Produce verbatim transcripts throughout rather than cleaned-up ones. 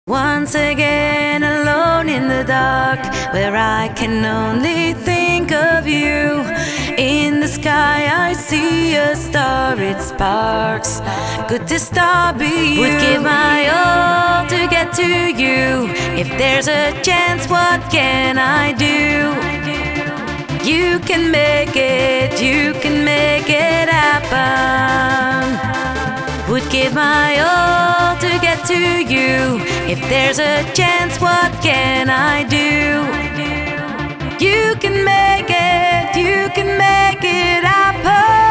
Once again alone in the dark, where I can only think of you. In the sky I see a star, it sparks. Could this star be you? Would give my all to get to you. If there's a chance, what can I do? You can make it, you can make it happen. Would give my all to get to you. If there's a chance, what can I do? You can make it, you can make it happen.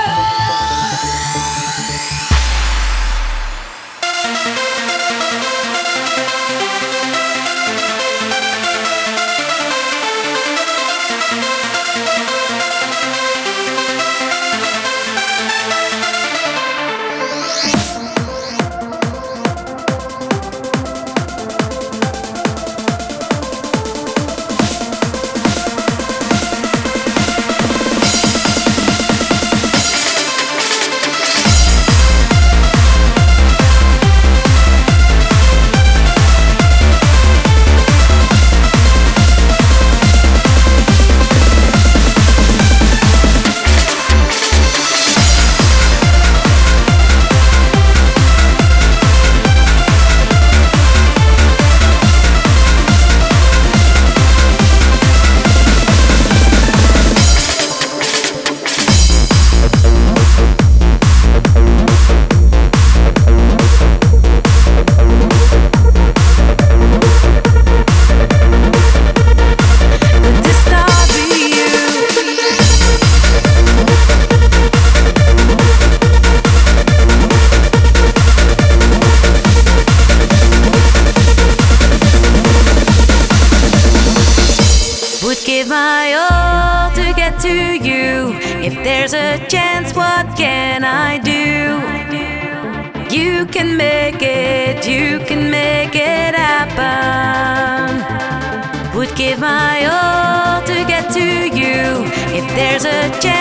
Give my all to get to you. If there's a chance, what can I do? You can make it, you can make it happen. Would give my all to get to you. If there's a chance